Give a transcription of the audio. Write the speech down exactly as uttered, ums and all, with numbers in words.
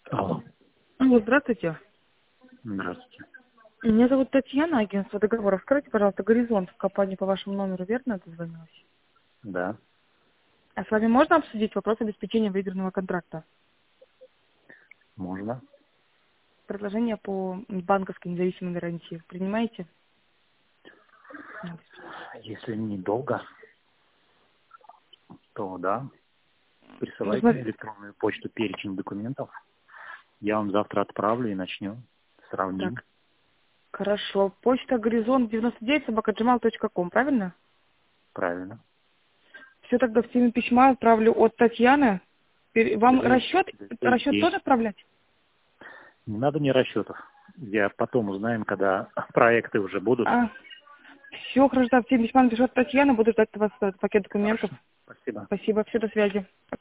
Алло. Алло, здравствуйте. Здравствуйте. Меня зовут Татьяна, агентство договоров. Скажите, пожалуйста, «Горизонт» в компании по вашему номеру, верно, дозвонилась? Да, А с вами можно обсудить вопрос обеспечения выигранного контракта? можно. Предложение по банковской независимой гарантии. Принимаете? Если недолго, то да. Ну, Присылайте на смотри- электронную почту перечень документов. Я вам завтра отправлю и начнем. Сравним. Так, хорошо. Почта горизонт девяносто девять собака джимейл точка ком, правильно? Правильно. Все, тогда в теме письма отправлю от Татьяны. Пер- Вам Да, расчет, да, расчет есть. тоже отправлять? Не надо мне расчетов. Я потом узнаем, когда проекты уже будут. А, все, хорошо, да, в теме письма напишу от Татьяны, буду ждать от вас э, пакет документов. Хорошо. Спасибо. Спасибо, все, до связи.